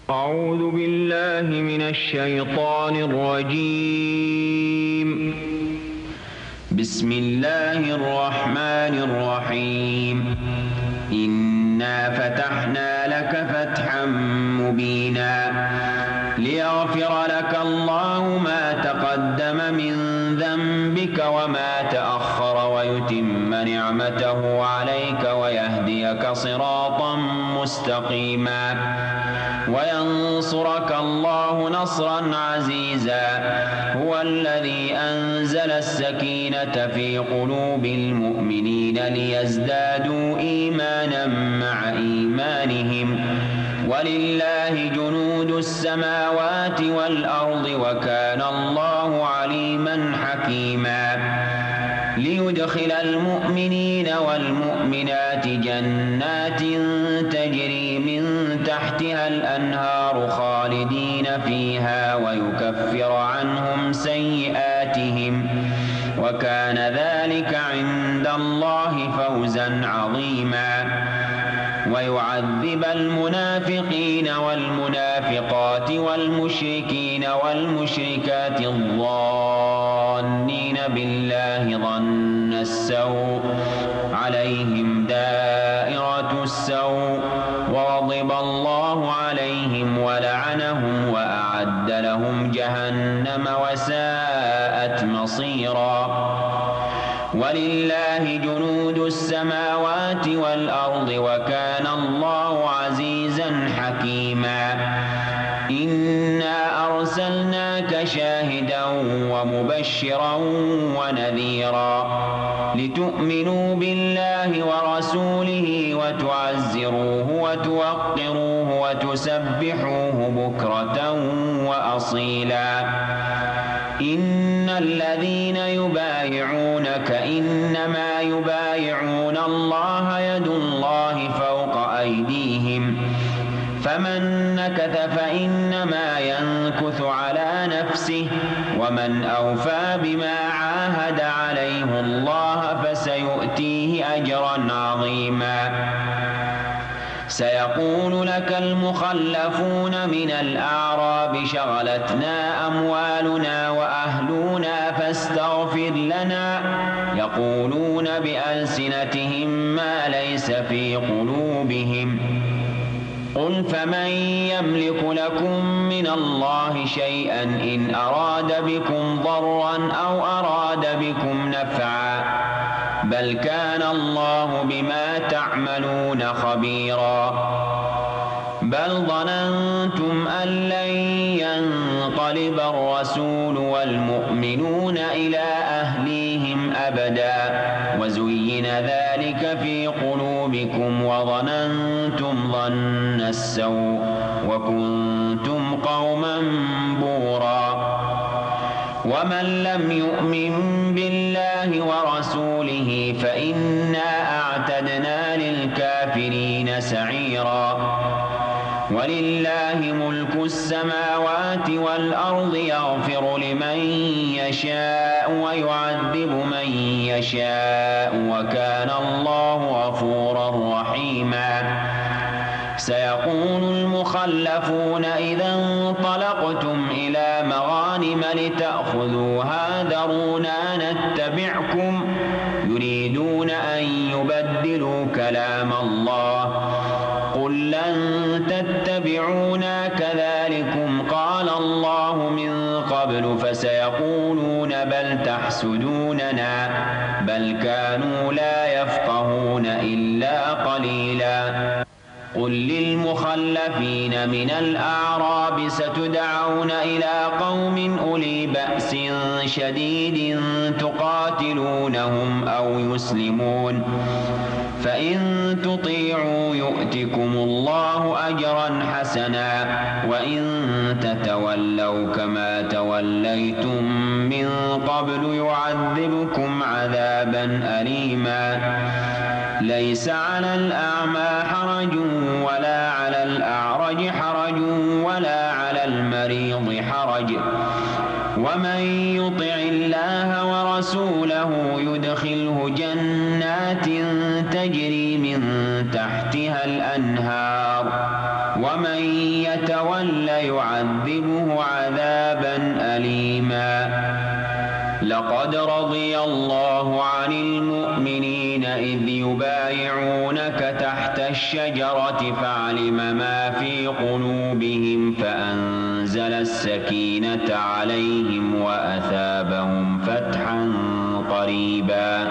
أعوذ بالله من الشيطان الرجيم. بسم الله الرحمن الرحيم. إنا فتحنا لك فتحا مبينا ليغفر لك الله ما تقدم من ذنبك وما تأخر ويتم نعمته عليك ويهديك صراطا مستقيما وينصرك الله نصرا عزيزا. هو الذي أنزل السكينة في قلوب المؤمنين ليزدادوا إيمانا مع إيمانهم ولله جنود السماوات والأرض وكان الله عليما حكيما. ليدخل المؤمنين والمؤمنات جنات تجري من تحتها الأنهار خالدين فيها ويكفر عنهم سيئاتهم وكان ذلك عند الله فوزا عظيما. ويعذب المنافقين والمنافقات والمشركين والمشركات الظانين بالله ظن السوء عليهم دائرة السوء وغضب الله عليهم ولعنهم وأعد لهم جهنم وساءت مصيرا. ولله جنود السماوات والأرض وكان الله عزيزا حكيما. إنا أرسلناك شاهدا ومبشرا ونذيرا لتؤمنوا بالله ورسوله وتعزروه وتوقروه وتسبحوه بكرة وأصيلا. إن الذين يبايعونك إنما يبايعون الله يد الله فوق أيديهم فمن نكث فإنما ينكث على نفسه ومن أوفى بما عاهد عليه الله فسيؤتيه أجرا عظيما. سيقول لك المخلفون من الأعراب شغلتنا أموالنا وأهلنا فاستغفر لنا يقولون بألسنتهم ما ليس في قلوبهم قل فمن يملك لكم من الله شيئا إن أراد بكم ضرا أو أراد بكم نفعا بل كان الله بما تعملون خبيرا. بل ظننتم أن لن ينقلب الرسول والمؤمنون إلى أهليهم أبدا وزين ذلك في قلوبكم وظننتم ظن السوء وكنتم قوما بورا. ومن لم يؤمن بالله ورسوله فإنا أعتدنا للكافرين سعيرا. ولله ملك السماوات والأرض يغفر لمن يشاء ويعذب من يشاء وكان الله غفورا رحيما. سيقول المخلفون إذا انطلقتم إلى مغانم لتأخذوها ذرونا نتبعكم يريدون أن يبدلوا كلام الله قل لن تتبعونا كذلكم قال الله من قبل فسيقولون بل تحسدوننا بل كانوا لا يفقهون إلا قليلا. قل للمخلفين من الأعراب ستدعون إلى قوم أولي بأس شديد تقاتلونهم أو يسلمون فإن تطيعوا يؤتكم الله أجرا حسنا وإن تتولوا كما توليتم من قبل يعذبكم عذابا أليما. ليس على الأعمى حرج ولا على الأعرج حرج ولا على المريض حرج ومن يطع الله ورسوله يدخله جنات تجري من من تحتها الأنهار ومن يتول يعذبه عذابا أليما لقد رضي الله عن المؤمنين إذ يبايعونك تحت الشجرة فعلم ما في قلوبهم فأنزل السكينة عليهم وأثابهم فتحا قريبا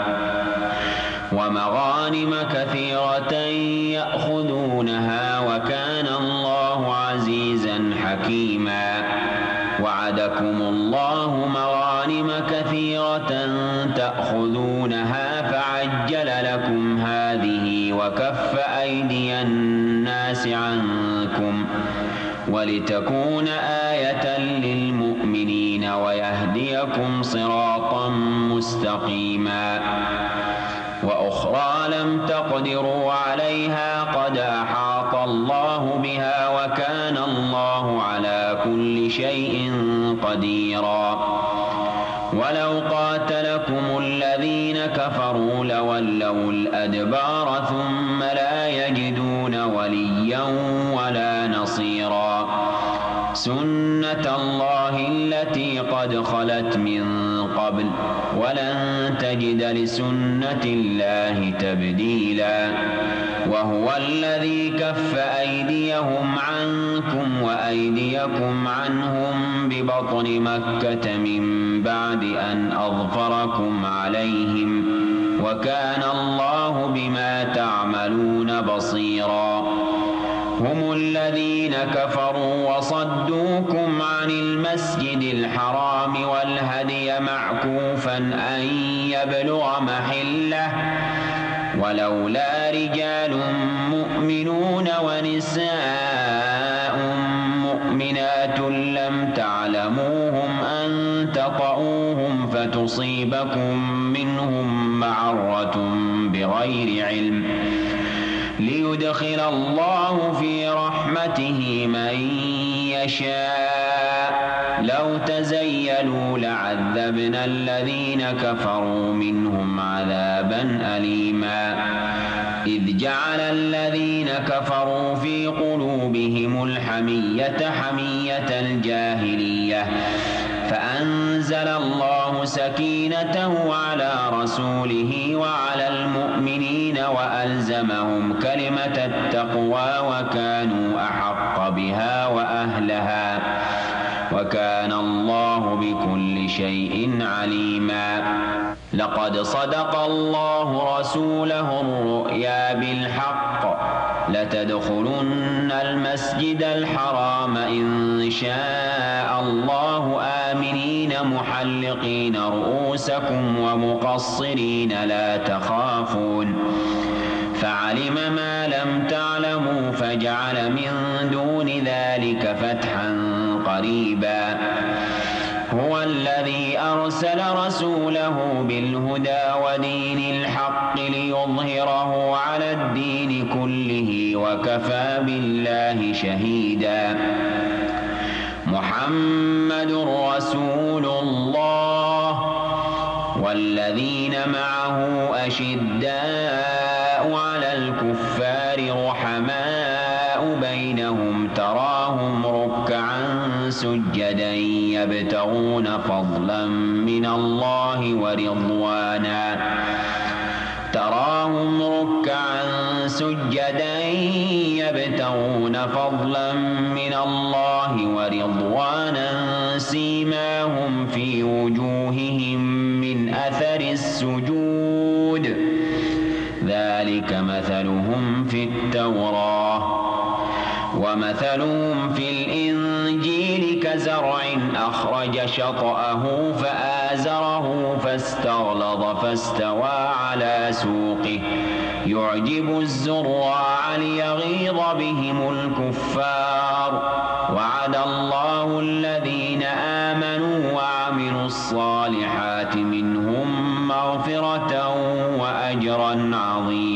ومغانم كثيرة يأخذونها وكان الله عزيزا حكيما وعدكم الله مغانم كثيرة تأخذونها فعجل لكم هذه وكف أيدي الناس عنكم ولتكون آية للمؤمنين ويهديكم صراطا مستقيما وأخرى لم تقدروا عليها قد أحاط الله بها وكان الله على كل شيء قديرا ولو قاتلكم الذين كفروا لولوا الأدبار ثم لا يجدون وليا ولا نصيرا سنة الله التي قد خلت من قبل ولن تجد لسنة الله تبديلا وهو الذي كف أيديهم عنكم وأيديكم عنهم ببطن مكة من بعد أن أظفركم عليهم وكان الله بما تعملون بصيرا هم الذين كفروا وصدوكم عن المسجد الحرام والهدي معكوفا أن يبلغ محله ولولا رجال مؤمنون ونساء مؤمنات لم تعلموهم أن تطؤوهم فتصيبكم منهم معرة بغير علم ليدخل الله في رحمته من يشاء لو تزيلوا لعذبنا الذين كفروا منهم عذابا أليما إذ جعل الذين كفروا في قلوبهم الحمية حمية الجاهلية فأنزل الله سكينته على رسوله وعلى المؤمنين وألزمهم كلمة التقوى وكانوا أحق بها وأهلها وكان الله بكل شيء عليما لقد صدق الله رسوله الرؤيا بالحق لتدخلن المسجد الحرام إن شاء الله آمنين محلقين رؤوسكم ومقصرين لا تخافون فعلم ما لم تعلموا فجعل من دون ذلك فتحا قريبا هو الذي أرسل رسوله بالهدى ودين الحق ليظهره على الدين كله وكفى بالله شهيدا محمد رسول الله والذين معه أشداء على الكفار رحماء بينهم تراهم ركعا سجدا يبتغون فضلا من الله ورضوانا تراهم ركعا سجدا يبتغون فضلا من الله ورضوانا سيماهم في وجوههم من أثر السجود ذلك مثلهم في التوراة ومثلهم في الإنجيل كزرع أخرج شطأه فآزره فاستغلظ فاستوى على سوقه يعجب الزراع ليغيظ بهم الكفار وعد الله الذين آمنوا وعملوا الصالحات منهم مغفرة وأجرا عظيما